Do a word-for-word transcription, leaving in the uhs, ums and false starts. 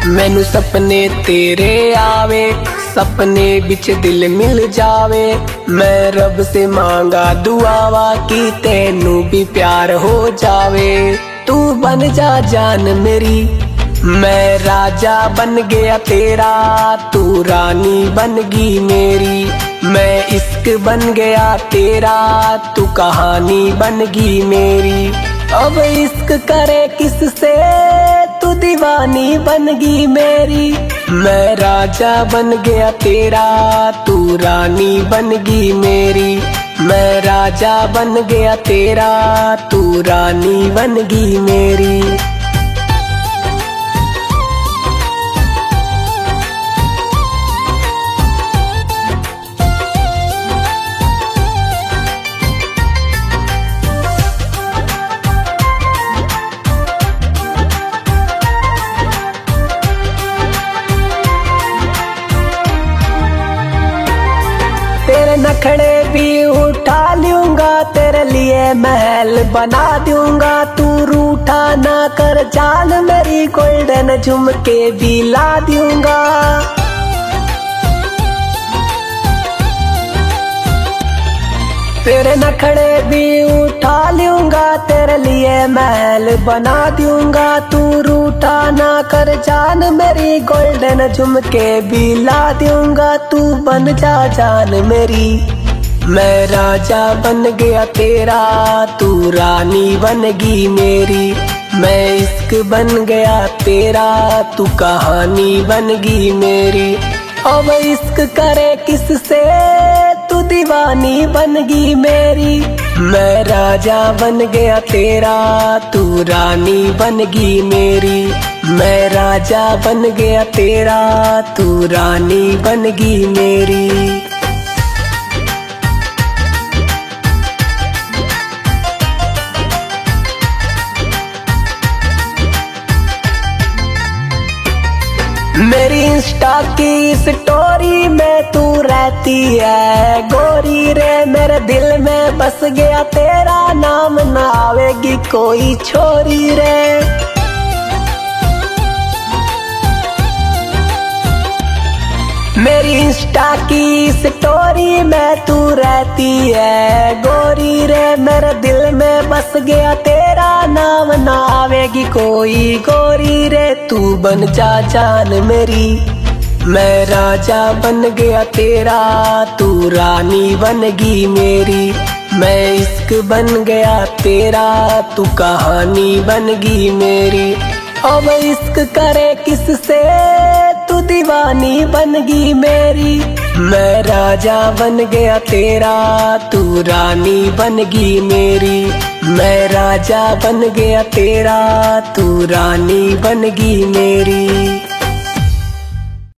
मैनू सपने तेरे आवे, सपने बिच दिल मिल जावे। मैं रब से मांगा दुआवा कि तेनू भी प्यार हो जावे। तू बन जा जान मेरी, मैं राजा बन गया तेरा, तू रानी बन गई मेरी। मैं इश्क बन गया तेरा, तू कहानी बन गई मेरी। अब इश्क करे किससे, तू दीवानी बन गई मेरी। मैं राजा बन गया तेरा, तू रानी बन गई मेरी। मैं राजा बन गया तेरा, तू रानी बन गई मेरी। तेरे नखड़े भी उठा लूंगा, तेरे लिए महल बना दूंगा। तू रूठा ना कर जान मेरी, गोल्डन झुमके भी ला दूंगा। तेरे नखड़े भी उठा लूंगा, तेरे लिए महल बना दूंगा। तू रूठा ना कर जान मेरी, गोल्डन झुमके भी ला दूंगा। तू बन जा जान मेरी, मैं राजा बन गया तेरा, तू रानी बन गई मेरी। मैं इश्क बन गया तेरा, तू कहानी बन गई मेरी। अब इश्क करे किससे, तू दीवानी बन गई मेरी। मैं राजा बन गया तेरा, तू रानी बन गई मेरी। मैं राजा बन गया तेरा, तू रानी बन गई मेरी। मेरी इंस्टा की स्टोरी में तू रहती है गोरी रे। मेरे दिल में बस गया तेरा नाम, ना आवेगी कोई छोरी रे। मेरी इंस्टा की स्टोरी में तू रहती है गोरी रे। मेरे दिल में बस गया तेरा नाम, ना आवेगी कोई गोरी रे। तू बन जा जान मेरी, मैं राजा बन गया तेरा, तू रानी बन गई मेरी। मैं इश्क बन गया तेरा, तू कहानी बन गई मेरी। अब इश्क करे किससे, तू दीवानी बन गई मेरी। मैं राजा बन गया तेरा, तू रानी बन गई मेरी। मैं राजा बन गया तेरा, तू रानी बन गई मेरी।